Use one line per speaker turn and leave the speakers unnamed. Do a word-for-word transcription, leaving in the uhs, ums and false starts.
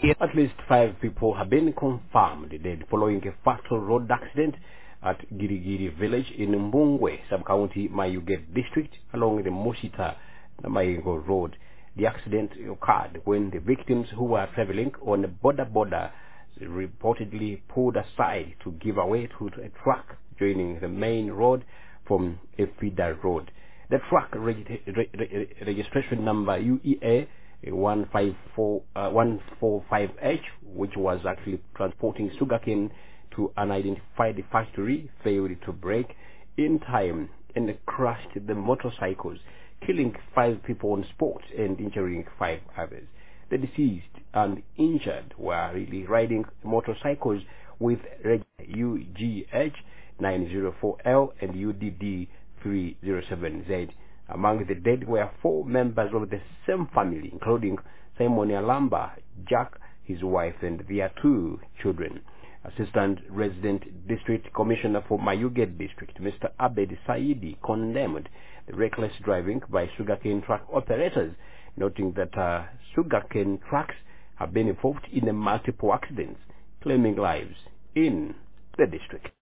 At least five people have been confirmed dead following a fatal road accident at Girigiri village in Mbungwe, sub-county Mayuge district along the Moshita Namayengo road. The accident occurred when the victims who were traveling on a border border reportedly pulled aside to give way to a truck joining the main road from a feeder road. The truck reg re re registration number U E A one five four five H, which was actually transporting sugarcane to an unidentified factory, failed to brake in time and crashed the motorcycles, killing five people on spot and injuring five others. The deceased and injured were really riding motorcycles with reg U G H nine zero four L and U D D three zero seven Z. Among the dead were four members of the same family, including Simon Alamba, Jack, his wife, and their two children. Assistant Resident District Commissioner for Mayuge District, Mister Abed Saidi, condemned the reckless driving by sugarcane truck operators, noting that uh, sugarcane trucks have been involved in multiple accidents, claiming lives in the district.